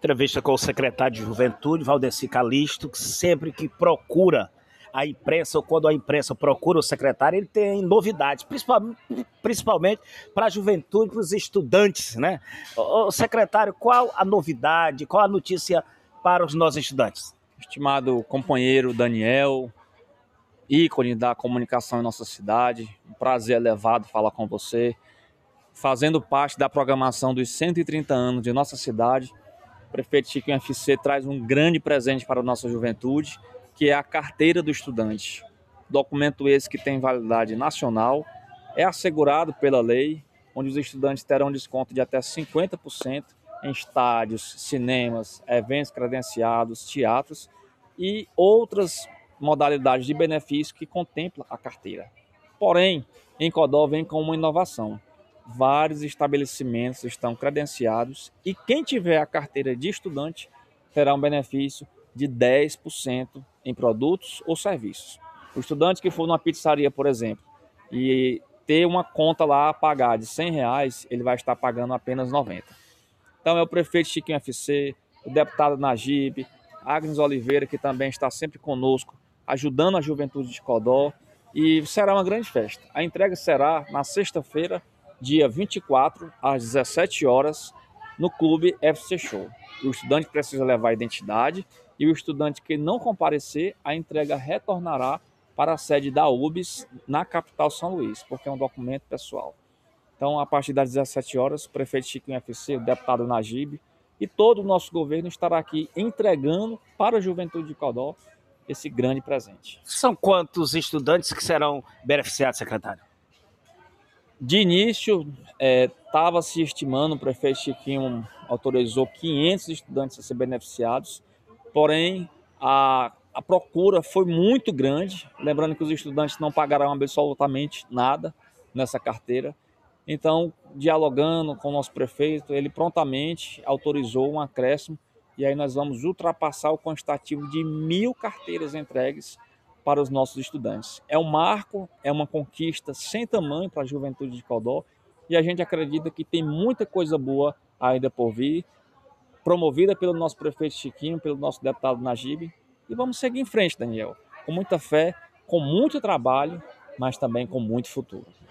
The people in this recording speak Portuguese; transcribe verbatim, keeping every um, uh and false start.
Entrevista com o secretário de Juventude, Valdeci Calixto, que sempre que procura a imprensa, ou quando a imprensa procura o secretário, ele tem novidades, principalmente, principalmente para a juventude, para os estudantes, né? Ô, secretário, qual a novidade, qual a notícia para os nossos estudantes? Estimado companheiro Daniel, ícone da comunicação em nossa cidade, um prazer elevado falar com você. Fazendo parte da programação dos cento e trinta anos de nossa cidade, o prefeito Chiquinho F C traz um grande presente para a nossa juventude, que é a carteira do estudante. Documento esse que tem validade nacional, é assegurado pela lei, onde os estudantes terão desconto de até cinquenta por cento em estádios, cinemas, eventos credenciados, teatros e outras modalidades de benefício que contempla a carteira. Porém, em Codó vem com uma inovação. Vários estabelecimentos estão credenciados e quem tiver a carteira de estudante terá um benefício de dez por cento em produtos ou serviços. O estudante que for numa pizzaria, por exemplo, e ter uma conta lá a pagar de cem reais, ele vai estar pagando apenas noventa. Então é o prefeito Chiquinho F C, o deputado Najib, Agnes Oliveira, que também está sempre conosco, ajudando a juventude de Codó, e será uma grande festa. A entrega será na sexta-feira, dia vinte e quatro, às dezessete horas, no Clube F C Show. O estudante precisa levar a identidade e o estudante que não comparecer, a entrega retornará para a sede da U B S na capital São Luís, porque é um documento pessoal. Então, a partir das dezessete horas, o prefeito Chiquinho F C, o deputado Najib e todo o nosso governo estará aqui entregando para a juventude de Codó esse grande presente. São quantos estudantes que serão beneficiados, secretário? De início, estava é, se estimando, o prefeito Chiquinho autorizou quinhentos estudantes a ser beneficiados, porém a, a procura foi muito grande, lembrando que os estudantes não pagarão absolutamente nada nessa carteira. Então, dialogando com o nosso prefeito, ele prontamente autorizou um acréscimo e aí nós vamos ultrapassar o quantitativo de mil carteiras entregues para os nossos estudantes. É um marco, é uma conquista sem tamanho para a juventude de Codó e a gente acredita que tem muita coisa boa ainda por vir, promovida pelo nosso prefeito Chiquinho, pelo nosso deputado Najib, e vamos seguir em frente, Daniel, com muita fé, com muito trabalho, mas também com muito futuro.